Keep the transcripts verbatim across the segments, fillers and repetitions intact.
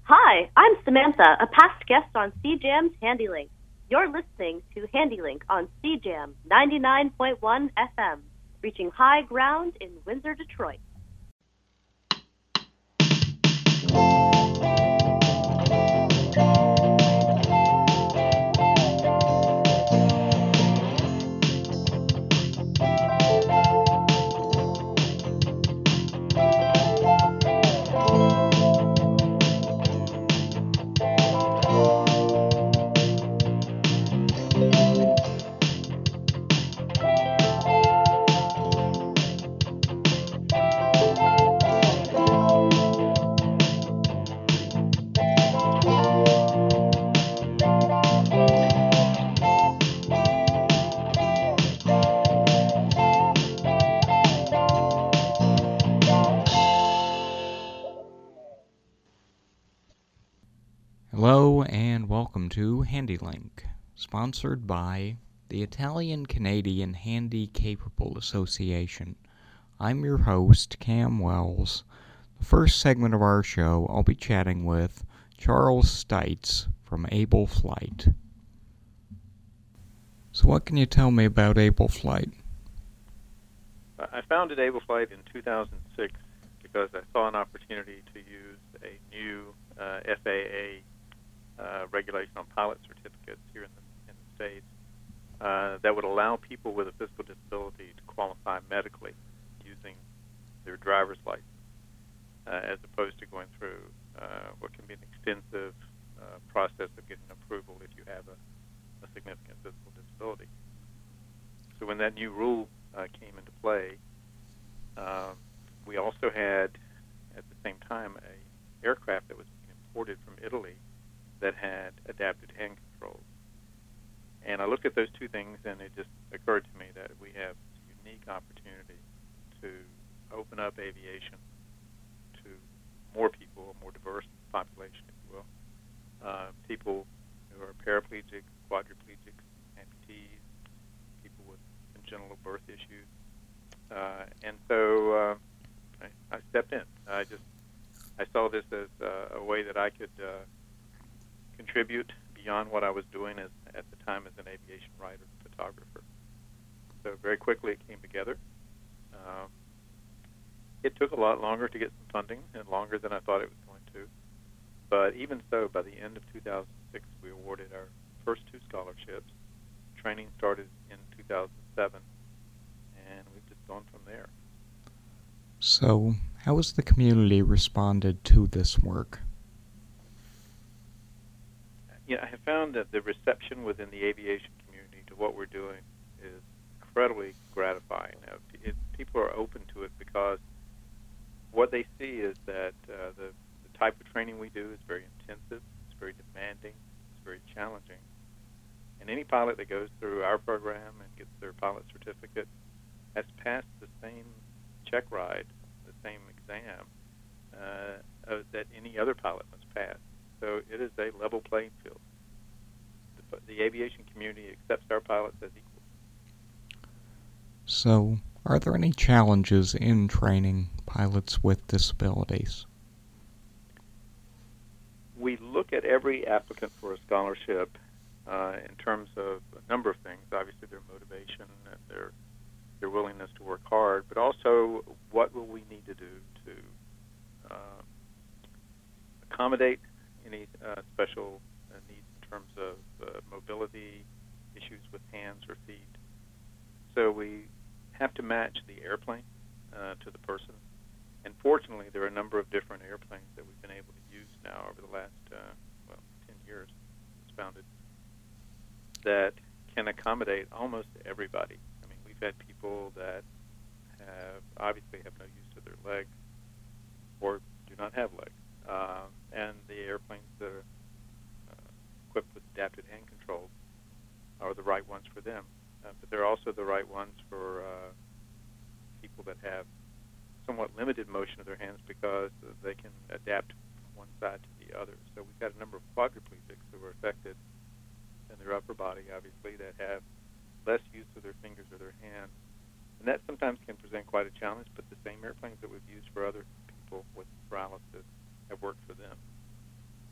Hi, I'm Samantha, a past guest on C Jam's HandyLink. You're listening to HandyLink on C Jam ninety-nine point one F M, reaching high ground in Windsor, Detroit. Hello and welcome to HandyLink, sponsored by the Italian-Canadian Handy-Capable Association. I'm your host, Cam Wells. The first segment of our show, I'll be chatting with Charles Stites from Able Flight. So what can you tell me about Able Flight? I founded Able Flight in two thousand six because I saw an opportunity to use a new uh, F A A Uh, regulation on pilot certificates here in the, in the States uh, that would allow people with a physical disability to qualify medically using their driver's license uh, as opposed to going through uh, what can be an extensive uh, process of getting approval if you have a, a significant physical disability. So when that new rule uh, came into play, um, we also had at the same time a aircraft that was being imported from Italy that had adapted hand controls. And I looked at those two things, and it just occurred to me that we have a unique opportunity to open up aviation to more people, a more diverse population, if you will. Uh, people who are paraplegic, quadriplegics, amputees, people with congenital birth issues. Uh, and so uh, I, I stepped in. I just I saw this as uh, a way that I could uh, contribute beyond what I was doing as, at the time as an aviation writer and photographer. So very quickly it came together. Um, it took a lot longer to get some funding and longer than I thought it was going to. But even so, by the end of two thousand six, we awarded our first two scholarships. Training started in two thousand seven, and we've just gone from there. So, how has the community responded to this work? You know, I have found that the reception within the aviation community to what we're doing is incredibly gratifying. Uh, it, people are open to it because what they see is that uh, the, the type of training we do is very intensive, it's very demanding, it's very challenging. And any pilot that goes through our program and gets their pilot certificate has passed the same check ride, the same exam uh, uh, that any other pilot must pass. So it is a level playing field. The, the aviation community accepts our pilots as equal. So, are there any challenges in training pilots with disabilities? We look at every applicant for a scholarship uh, in terms of a number of things. Obviously, their motivation and their their willingness to work hard, but also what will we need to do to uh, accommodate any uh, special uh, needs in terms of uh, mobility, issues with hands or feet. So we have to match the airplane uh, to the person. And fortunately, there are a number of different airplanes that we've been able to use now over the last, uh, well, ten years, it's founded, that can accommodate almost everybody. I mean, we've had people that have obviously have no use to their legs or do not have legs. Uh, and the airplanes that are uh, equipped with adapted hand controls are the right ones for them. Uh, but they're also the right ones for uh, people that have somewhat limited motion of their hands because they can adapt from one side to the other. So we've got a number of quadriplegics who are affected in their upper body, obviously, that have less use of their fingers or their hands. And that sometimes can present quite a challenge, but the same airplanes that we've used for other people with paralysis have worked for them.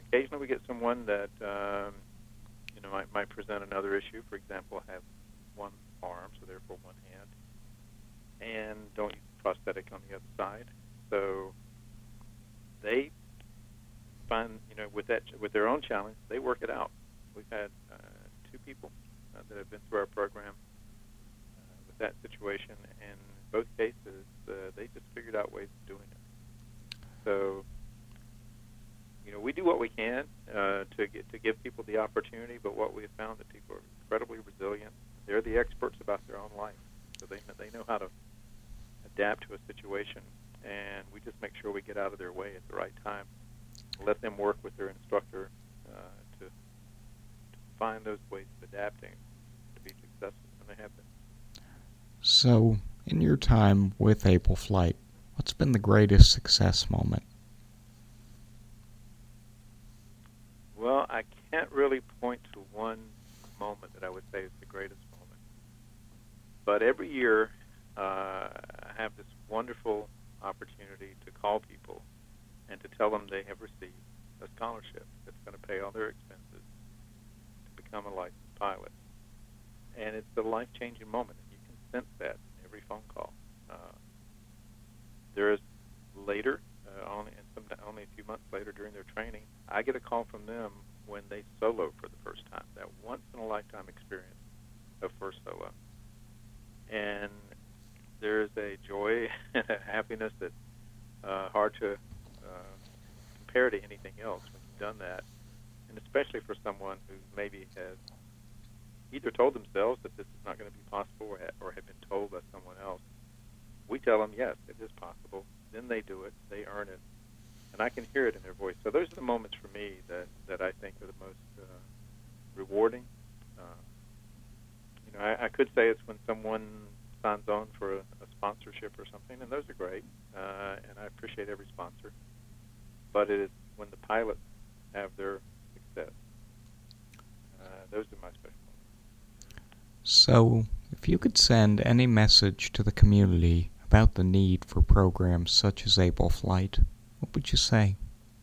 occasionally we get someone that um, you know might, might present another issue. For example, have one arm, so therefore one hand, and don't use prosthetic on the other side. So they find, you know, with that with their own challenge, they work it out. We've had uh, two people uh, that have been through our program uh, with that situation, and in both cases, uh, they just figured out ways of doing it. So, you know, we do what we can uh, to get to give people the opportunity, but what we have found that people are incredibly resilient. They're the experts about their own life, so they they know how to adapt to a situation, and we just make sure we get out of their way at the right time. Let them work with their instructor uh, to, to find those ways of adapting to be successful, and they have been. So, in your time with Able Flight, what's been the greatest success moment? Well, I can't really point to one moment that I would say is the greatest moment. But every year, uh, I have this wonderful opportunity to call people and to tell them they have received a scholarship that's going to pay all their expenses to become a licensed pilot. And it's a life-changing moment, and you can sense that in every phone call. Uh, there is later, uh, only, and some, only a few months later during their training, I get a call from them when they solo for the first time, that once-in-a-lifetime experience of first solo. And there's a joy and a happiness that's uh, hard to uh, compare to anything else when you've done that, and especially for someone who maybe has either told themselves that this is not going to be possible or, ha- or have been told by someone else. We tell them, yes, it is possible. Then they do it. They earn it. And I can hear it in their voice. So those are the moments for me that, that I think are the most uh, rewarding. Uh, you know, I, I could say it's when someone signs on for a, a sponsorship or something, and those are great, uh, and I appreciate every sponsor. But it is when the pilots have their success. Uh, those are my special moments. So, if you could send any message to the community about the need for programs such as Able Flight, what would you say?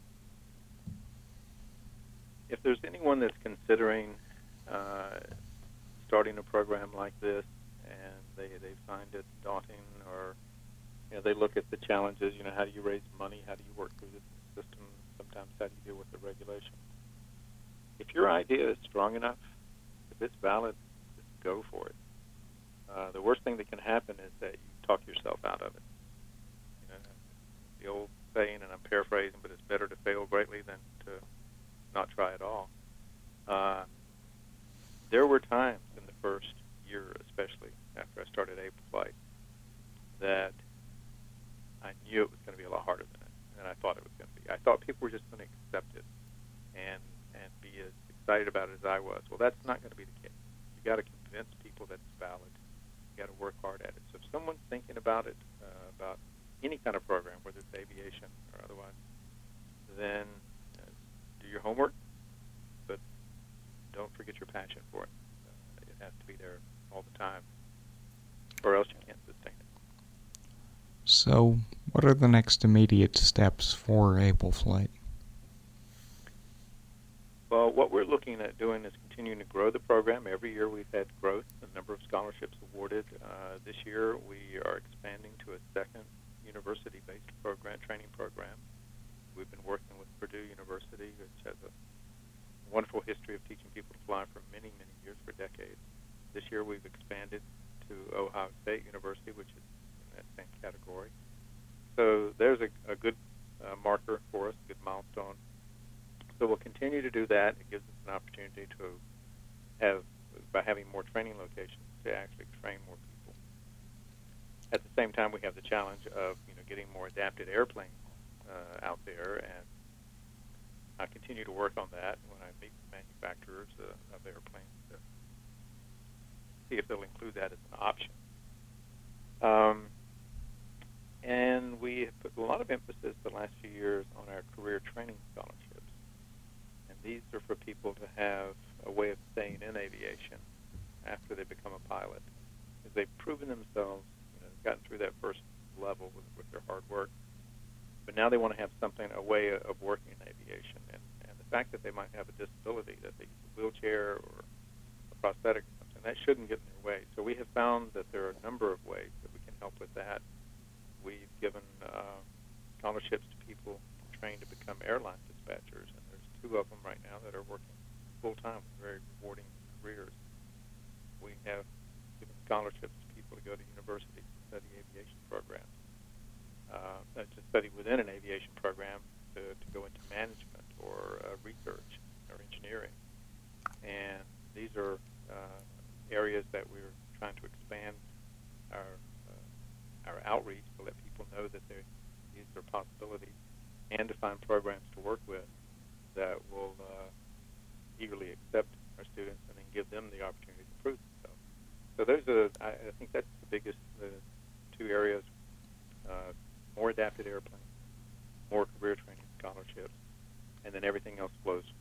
If there's anyone that's considering uh, starting a program like this, and they they find it daunting, or you know, they look at the challenges. You know, how do you raise money? How do you work through the system? Sometimes how do you deal with the regulations? If your idea is strong enough, if it's valid, just go for it. Uh, the worst thing that can happen is that you talk yourself out of it. You know, the old saying, and I'm paraphrasing, but it's better to fail greatly than to not try at all. Uh, there were times in the first year, especially after I started Able Flight, that I knew it was going to be a lot harder than it, than I thought it was going to be. I thought people were just going to accept it and and be as excited about it as I was. Well, that's not going to be the case. You got to convince people that it's valid. You got to work hard at it. So if someone's thinking about it, uh, about any kind of program, whether it's aviation or otherwise, then uh, do your homework, but don't forget your passion for it. Uh, it has to be there all the time, or else you can't sustain it. So, what are the next immediate steps for Able Flight? Well, what we're looking at doing is continuing to grow the program. Every year we've had growth, the number of scholarships awarded. Uh, this year we are expanding to a second university-based program, training program. We've been working with Purdue University, which has a wonderful history of teaching people to fly for many, many years, for decades. This year we've expanded to Ohio State University, which is in that same category. So there's a, a good uh, marker for us, a good milestone. So we'll continue to do that. It gives us an opportunity to have, by having more training locations, to actually train more people. At the same time, we have the challenge of, you know, getting more adapted airplanes uh, out there, and I continue to work on that when I meet with manufacturers uh, of airplanes to see if they'll include that as an option. Um, and we have put a lot of emphasis the last few years on our career training scholarships. And these are for people to have a way of staying in aviation after they become a pilot, because they've proven themselves, you know, gotten through that first level with, with their hard work. But now they want to have something, a way of working in aviation. And, and the fact shouldn't get in their way. So we have found that there are a number of ways that we can help with that. We've given uh, scholarships to people trained to become airline dispatchers, and there's two of them right now that are working full-time with very rewarding careers. We have given scholarships to people to go to university to study aviation programs, uh, to study within an aviation program to, to go into management or uh, research or engineering. And these are uh, areas that we're trying to expand our uh, our outreach to let people know that these are possibilities, and to find programs to work with that will uh, eagerly accept our students and then give them the opportunity to prove themselves. So those are, I, I think that's the biggest uh, two areas: uh, more adapted airplanes, more career training scholarships, and then everything else flows from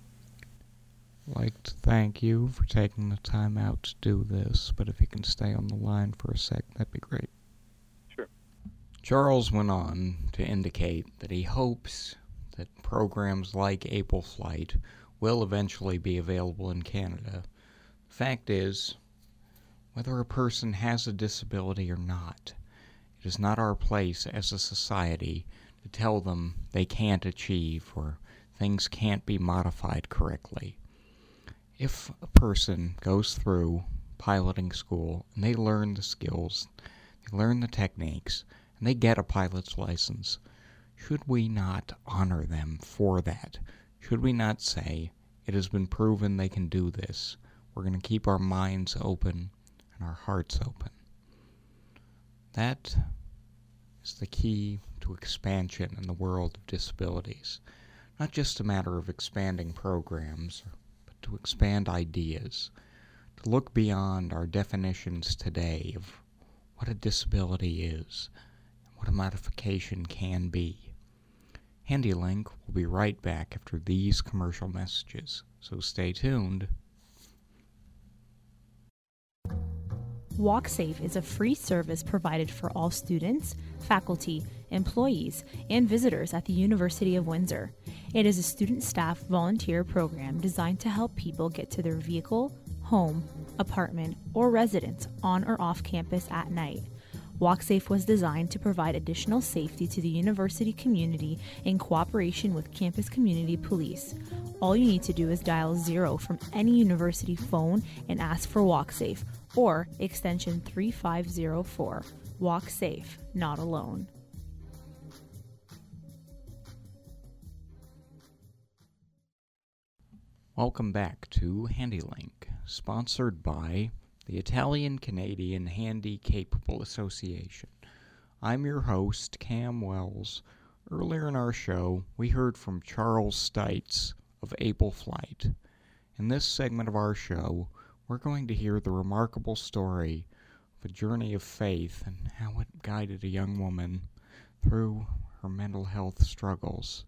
there. I'd like to thank you for taking the time out to do this, but if you can stay on the line for a sec, that'd be great. Sure. Charles went on to indicate that he hopes that programs like Able Flight will eventually be available in Canada. The fact is, whether a person has a disability or not, it is not our place as a society to tell them they can't achieve or things can't be modified correctly. If a person goes through piloting school and they learn the skills, they learn the techniques, and they get a pilot's license, should we not honor them for that? Should we not say, it has been proven they can do this. We're going to keep our minds open and our hearts open. That is the key to expansion in the world of disabilities. Not just a matter of expanding programs, but to expand ideas, to look beyond our definitions today of what a disability is and what a modification can be. HandyLink will be right back after these commercial messages, so stay tuned. WalkSafe is a free service provided for all students, faculty, employees, and visitors at the University of Windsor. It is a student staff volunteer program designed to help people get to their vehicle, home, apartment, or residence on or off campus at night. WalkSafe was designed to provide additional safety to the university community in cooperation with Campus Community Police. All you need to do is dial zero from any university phone and ask for WalkSafe, or extension three five zero four. Walk safe, not alone. Welcome back to HandyLink, sponsored by the Italian-Canadian Handy-Capable Association. I'm your host, Cam Wells. Earlier in our show, we heard from Charles Stites of Able Flight. In this segment of our show, we're going to hear the remarkable story of a journey of faith and how it guided a young woman through her mental health struggles.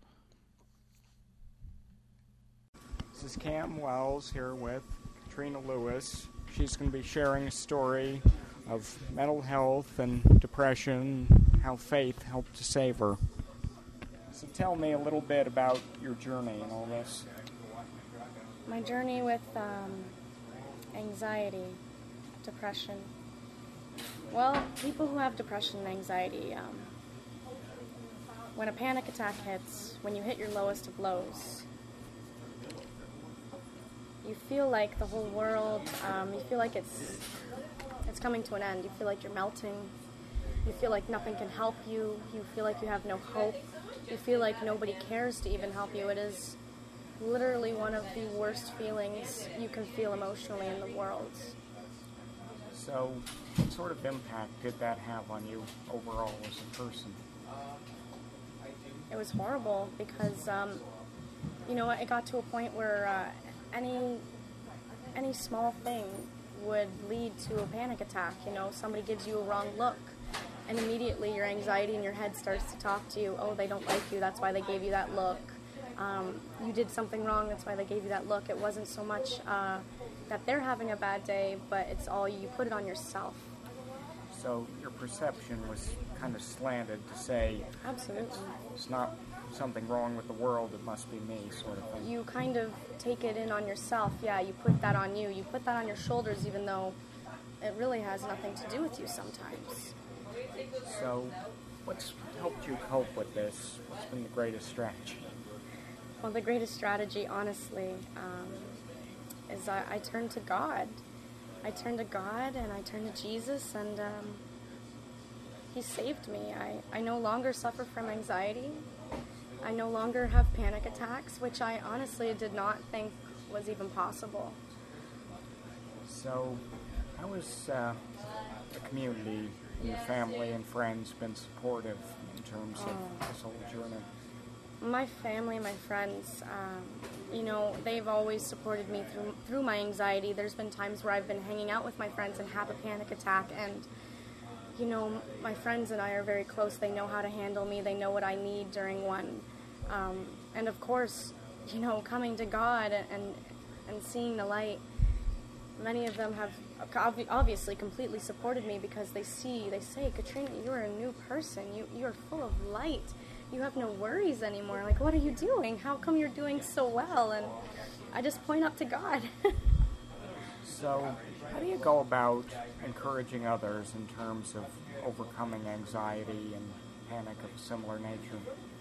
This is Cam Wells here with Katrina Lewis. She's going to be sharing a story of mental health and depression, how faith helped to save her. So tell me a little bit about your journey and all this. My journey with um, anxiety, depression. Well, people who have depression and anxiety, um, when a panic attack hits, when you hit your lowest of lows, you feel like the whole world, um, you feel like it's it's coming to an end. You feel like you're melting. You feel like nothing can help you. You feel like you have no hope. You feel like nobody cares to even help you. It is literally one of the worst feelings you can feel emotionally in the world. So, what sort of impact did that have on you overall as a person? It was horrible because, um, you know, it got to a point where uh, any any small thing would lead to a panic attack. You know, somebody gives you a wrong look, and immediately your anxiety in your head starts to talk to you. Oh, they don't like you, that's why they gave you that look. Um, you did something wrong, that's why they gave you that look. It wasn't so much uh, that they're having a bad day, but it's all you put it on yourself. So your perception was kind of slanted to say, absolutely, it's, it's not something wrong with the world, it must be me, sort of thing. You kind of take it in on yourself. Yeah, you put that on you. You put that on your shoulders, even though it really has nothing to do with you sometimes. So, what's helped you cope with this? What's been the greatest strategy? Well, the greatest strategy, honestly, um, is I, I turn to God. I turn to God and I turn to Jesus, and um, He saved me. I, I no longer suffer from anxiety. I no longer have panic attacks, which I honestly did not think was even possible. So, how has uh, the community and your family and friends been supportive in terms of Oh. this whole journey? My family, my friends, um, you know, they've always supported me through through my anxiety. There's been times where I've been hanging out with my friends and have a panic attack, and, you know, my friends and I are very close. They know how to handle me. They know what I need during one. Um, and, of course, you know, coming to God and, and seeing the light, many of them have ob- obviously completely supported me because they see, they say, Katrina, you're a new person. You, you're full of light. You have no worries anymore. Like, what are you doing? How come you're doing so well? And I just point up to God. So, how do you go about encouraging others in terms of overcoming anxiety and panic of a similar nature?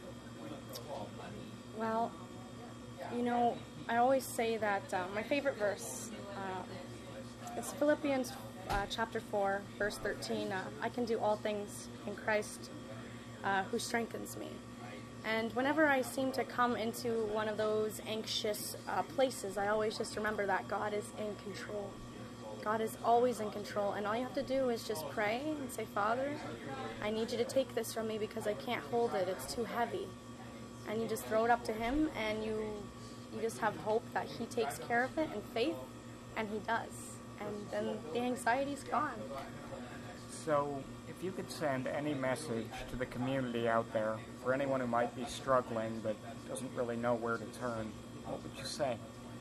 Well, you know, I always say that uh, my favorite verse, uh, it's Philippians uh, chapter four, verse thirteen. Uh, I can do all things in Christ uh, who strengthens me. And whenever I seem to come into one of those anxious uh, places, I always just remember that God is in control. God is always in control, and all you have to do is just pray and say, Father, I need you to take this from me because I can't hold it. It's too heavy. And you just throw it up to Him, and you you just have hope that He takes care of it and faith, and He does. And then the anxiety's gone. So, if you could send any message to the community out there, for anyone who might be struggling but doesn't really know where to turn, what would you say?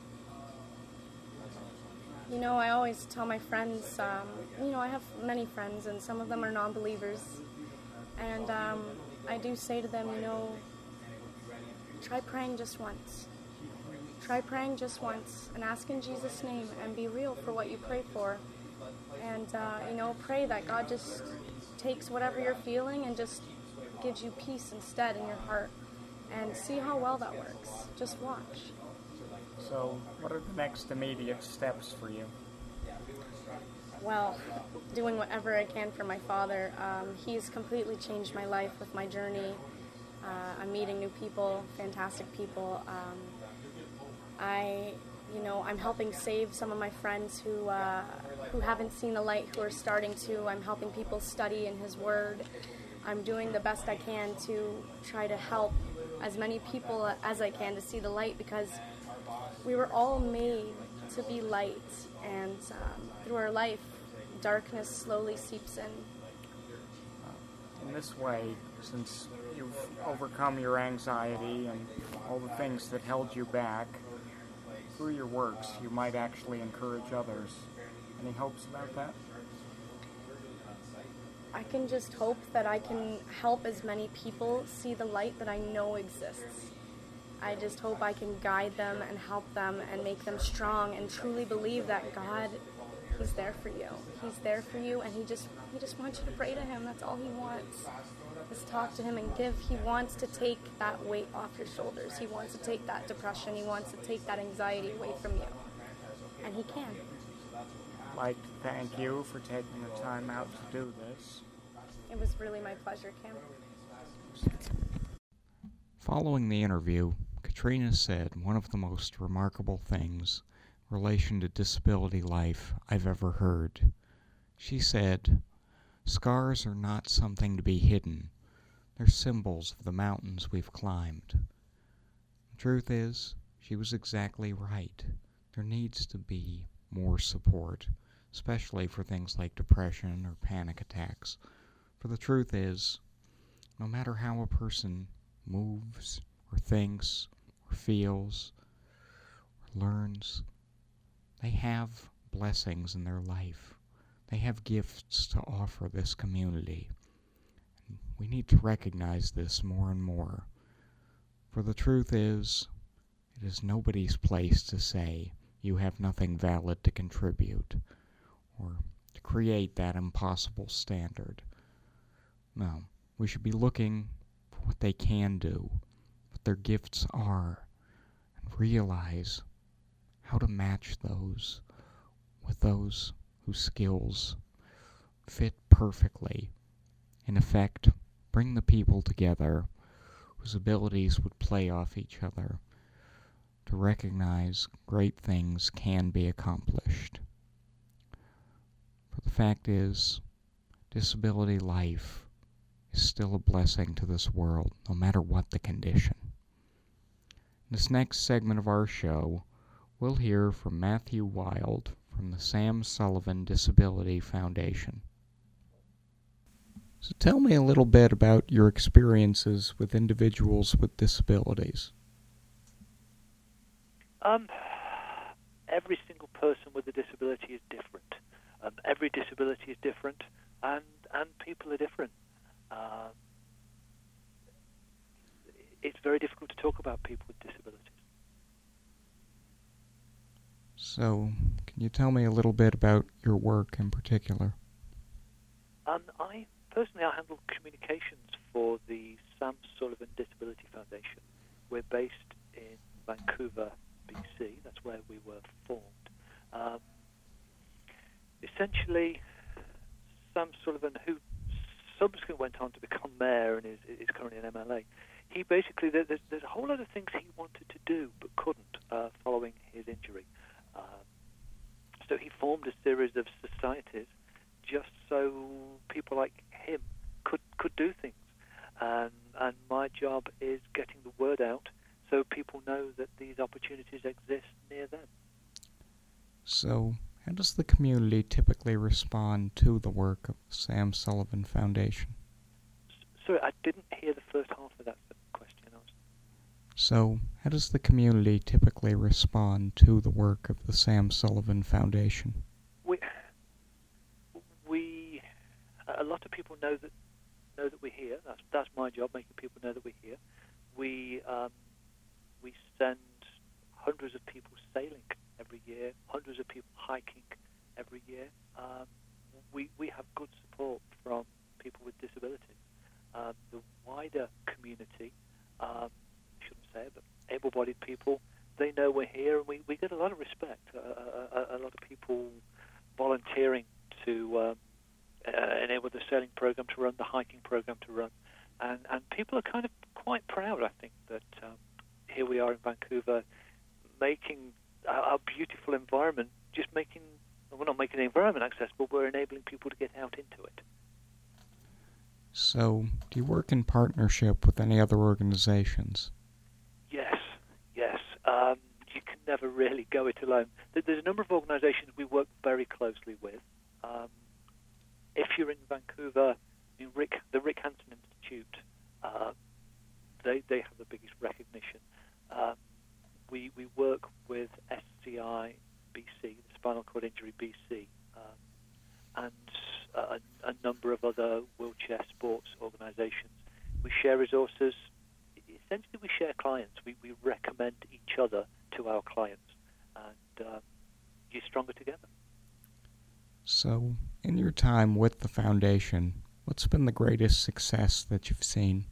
You know, I always tell my friends, um, you know, I have many friends, and some of them are non-believers. And um, I do say to them, you know, try praying just once. Try praying just once and ask in Jesus' name and be real for what you pray for. And, uh, you know, pray that God just takes whatever you're feeling and just gives you peace instead in your heart. And see how well that works. Just watch. So, what are the next immediate steps for you? Well, doing whatever I can for my father. Um, he's completely changed my life with my journey. Uh, I'm meeting new people, fantastic people. Um, I, you know, I'm helping save some of my friends who uh, who haven't seen the light, who are starting to. I'm helping people study in His Word. I'm doing the best I can to try to help as many people as I can to see the light, because we were all made to be light, and um, through our life, darkness slowly seeps in. In this way, since you've overcome your anxiety and all the things that held you back, through your works, you might actually encourage others. Any hopes about that? I can just hope that I can help as many people see the light that I know exists. I just hope I can guide them and help them and make them strong and truly believe that God, He's there for you. He's there for you, and He just He just wants you to pray to Him. That's all He wants. Just talk to Him and give. He wants to take that weight off your shoulders. He wants to take that depression. He wants to take that anxiety away from you. And He can. I'd like to thank you for taking the time out to do this. It was really my pleasure, Cam. Following the interview, Katrina said one of the most remarkable things in relation to disability life I've ever heard. She said, "Scars are not something to be hidden. They're symbols of the mountains we've climbed." The truth is, she was exactly right. There needs to be more support, especially for things like depression or panic attacks. For the truth is, no matter how a person moves or thinks or feels or learns, they have blessings in their life. They have gifts to offer this community. And we need to recognize this more and more. For the truth is, it is nobody's place to say you have nothing valid to contribute, or to create that impossible standard. No, we should be looking for what they can do, what their gifts are, and realize how to match those with those whose skills fit perfectly. In effect, bring the people together whose abilities would play off each other to recognize great things can be accomplished. For the fact is, disability life is still a blessing to this world, no matter what the condition. In this next segment of our show, we'll hear from Matthew Wild from the Sam Sullivan Disability Foundation. So tell me a little bit about your experiences with individuals with disabilities. Um, every single person with a disability is different. Um, every disability is different, and, and people are different. Um, it's very difficult to talk about people with disabilities. So, can you tell me a little bit about your work in particular? Um, I personally, I handle communications for the Sam Sullivan Disability Foundation. We're based in Vancouver, B C. That's where we were formed. Um, essentially, Sam Sullivan, who subsequently went on to become mayor and is, is currently an M L A, he basically, there's, there's a whole lot of things he wanted to do but couldn't uh, following his injury. Um, so he formed a series of societies just so people like him could could do things. And, and my job is getting the word out so people know that these opportunities exist near them. So, how does the community typically respond to the work of the Sam Sullivan Foundation? S- sorry, I didn't hear the first half of that question. I was... So, how does the community typically respond to the work of the Sam Sullivan Foundation? We, we, a lot of people know that know that we're here. That's that's my job, making people know that we're here. We um, we send hundreds of people sailing every year, hundreds of people hiking every year. Um, we we have good support from people with disabilities. Um, the wider community, um, I shouldn't say it, but able-bodied people, they know we're here, and we, we get a lot of respect. Uh, a, a, a lot of people volunteering to um, uh, enable the sailing program to run, the hiking program to run, and and people are kind of quite proud, I think, that um, here we are in Vancouver, making our, our beautiful environment, just making, we're not making the environment accessible, we're enabling people to get out into it. So, do you work in partnership with any other organizations? Yes, yes. Um, you can never really go it alone. There's a number of organizations we work very closely with. Um, if you're in Vancouver, I mean, Rick, the Rick Hansen Institute, uh, they they have the biggest recognition. Um, we we work with S C I B C, the Spinal Cord Injury B C, um, and a, a number of other wheelchair sports organizations. We share resources. Essentially, we share clients. We, we recommend each other to our clients, and um, you're stronger together. So, in your time with the foundation, what's been the greatest success that you've seen?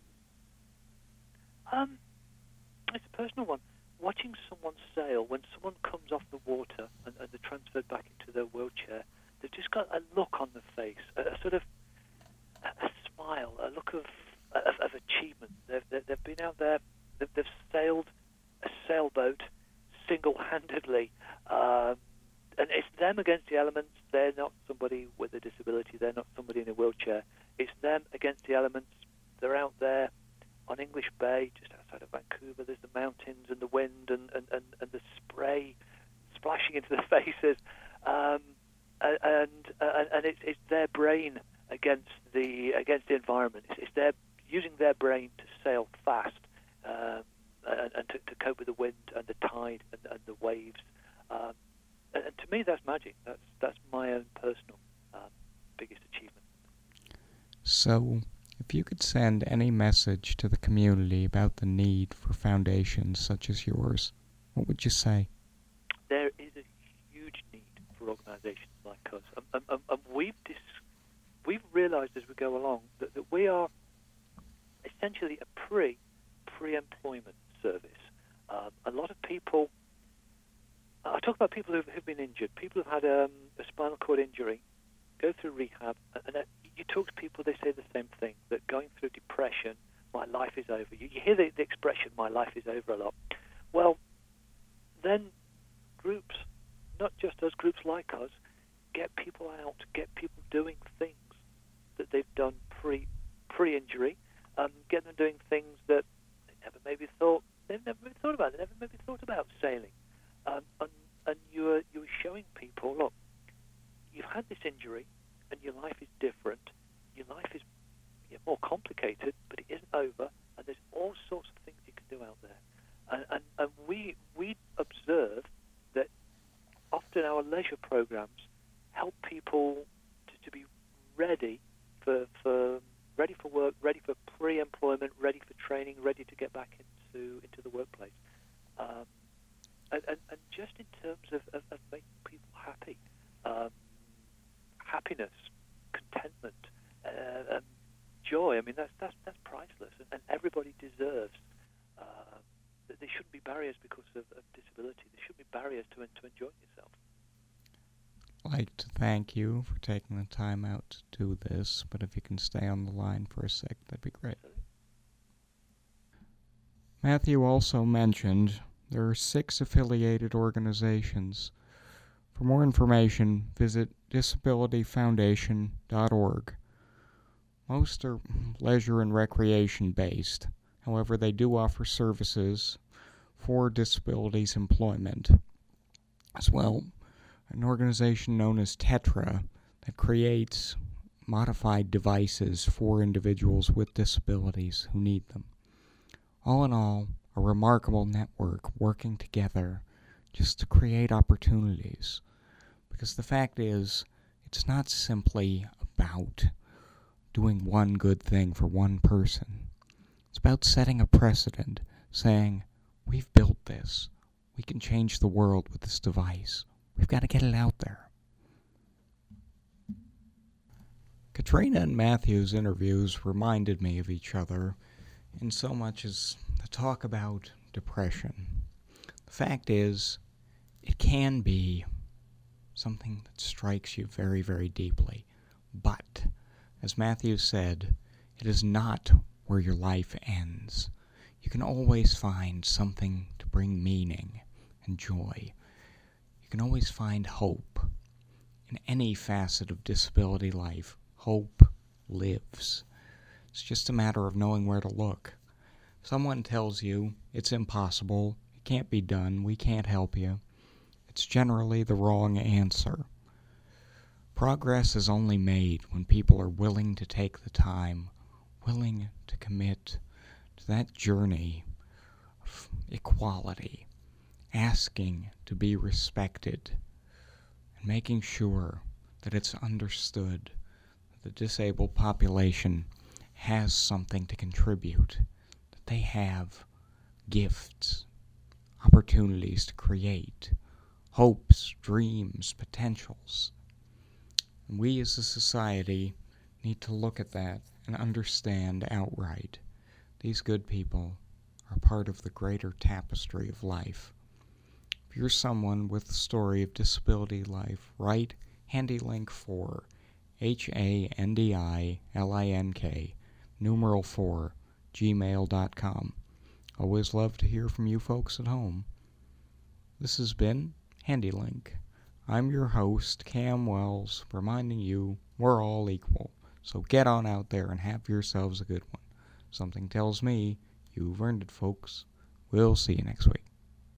Um, it's a personal one. Watching someone sail, when someone comes off the water and, and they're transferred back into their wheelchair, they've just got a look on their face, a, a sort of a, a smile, a look of of, of achievement. They've, they've, they've been out there, they've, they've sailed a sailboat single-handedly, um, and it's them against the elements. They're not somebody with a disability, they're not somebody in a wheelchair. It's them against the elements. They're out there on English Bay, just outside of Vancouver. There's the mountains and the wind and, and, and, and the spray splashing into their faces. Um, and and, and it's, it's their brain against the against the environment. It's, it's their using their brain to sail fast um, and, and to, to cope with the wind and the tide and, and the waves. Um, and, and to me, that's magic. That's that's my own personal um, biggest achievement. So, if if you could send any message to the community about the need for foundations such as yours, what would you say? There is a huge need for organizations like us. And, and, and, and we've, dis- we've realized as we go along that, that we are essentially a pre, pre-employment service. Um, a lot of people, I talk about people who've, who've been injured, people who've had um, a spinal cord injury, go through rehab, and, and you talk to people, they say the same thing, that going through depression, my life is over. You, you hear the, the expression, my life is over, a lot. Well, then groups, not just us, groups like us, get people out, get people doing things that they've done pre, pre-injury, um, get them doing things that they never maybe thought, they've never maybe thought about, they never maybe thought about sailing. Um, and and you are, you are showing people, look, you've had this injury, and your life is different. Your life is yeah, more complicated, but it isn't over, and there's all sorts of things you can do out there. And, and, and we we observe that often our leisure programs help people to, to be ready for, for ready for work, ready for pre-employment, ready for training, ready to get back into into the workplace. Um, and, and, and just in terms of, of, of making people happy, um, happiness, contentment, uh, um, joy. I mean, that's that's that's priceless, and, and everybody deserves. Uh, that there shouldn't be barriers because of, of disability. There shouldn't be barriers to to enjoying yourself. I'd like to thank you for taking the time out to do this, but if you can stay on the line for a sec, that'd be great. Absolutely. Matthew also mentioned there are six affiliated organizations. For more information, visit disability foundation dot org. Most are leisure and recreation based. However, they do offer services for disabilities employment. As well, an organization known as Tetra that creates modified devices for individuals with disabilities who need them. All in all, a remarkable network working together just to create opportunities. Because the fact is, it's not simply about doing one good thing for one person. It's about setting a precedent, saying, we've built this. We can change the world with this device. We've got to get it out there. Katrina and Matthew's interviews reminded me of each other in so much as the talk about depression. The fact is, it can be something that strikes you very, very deeply. But, as Matthew said, it is not where your life ends. You can always find something to bring meaning and joy. You can always find hope. In any facet of disability life, hope lives. It's just a matter of knowing where to look. Someone tells you it's impossible, it can't be done, we can't help you. It's generally the wrong answer. Progress is only made when people are willing to take the time, willing to commit to that journey of equality, asking to be respected, and making sure that it's understood that the disabled population has something to contribute, that they have gifts, opportunities to create, hopes, dreams, potentials. And we as a society need to look at that and understand outright these good people are part of the greater tapestry of life. If you're someone with a story of disability life, write HandyLink four, H A N D I L I N K, numeral four, gmail dot com. Always love to hear from you folks at home. This has been HandyLink. I'm your host, Cam Wells, reminding you we're all equal. So get on out there and have yourselves a good one. Something tells me you've earned it, folks. We'll see you next week.